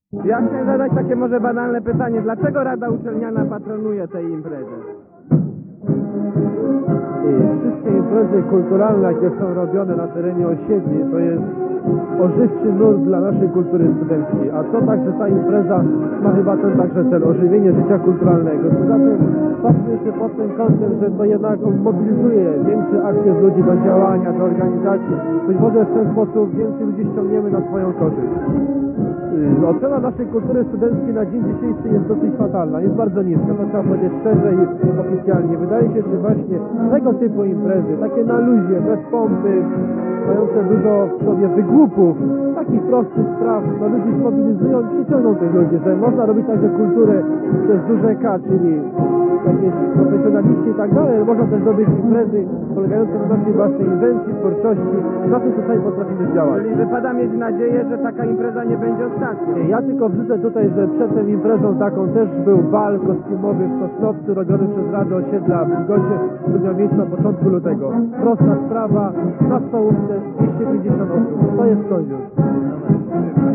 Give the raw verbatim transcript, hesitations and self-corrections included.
Ja chciałem zadać takie może banalne pytanie. Dlaczego Rada Uczelniana patronuje tej imprezy? I wszystkie imprezy kulturalne, jakie są robione na terenie osiedli, to jest ożywczy nurt dla naszej kultury studenckiej. A to także ta impreza ma chyba ten także cel, ożywienie życia kulturalnego. Poza tym patrzmy jeszcze pod tym kątem, że to jednak mobilizuje większy aktyw ludzi do działania, do organizacji. Być może w ten sposób więcej ludzi ściągniemy na swoją korzyść. Yy, Ocena naszej kultury studenckiej na dzień dzisiejszy jest dosyć fatalna, jest bardzo niska, to trzeba powiedzieć szczerze i oficjalnie. Wydaje się, że właśnie tego typu imprezy, takie na luzie, bez pompy, mające dużo w sobie wygłupów, takich prostych spraw, no ludzi zmobilizują i przyciągną tych ludzi, że można robić także kulturę przez duże K, czyli jakieś profesjonaliści i tak dalej, ale można też robić imprezy polegające na naszej własnej inwencji, twórczości, na tym, co sami potrafimy działać. Czyli wypada mieć nadzieję, że taka impreza nie będzie ostatnia. Ja tylko wrzucę tutaj, że przed tą imprezą taką też był bal kostiumowy w Sosnowcu robiony przez Radę Osiedla w Wilgocie, który miał miejsce na początku lutego. Prosta sprawa, na stołówce dwieście pięćdziesiąt osób. To jest coś już.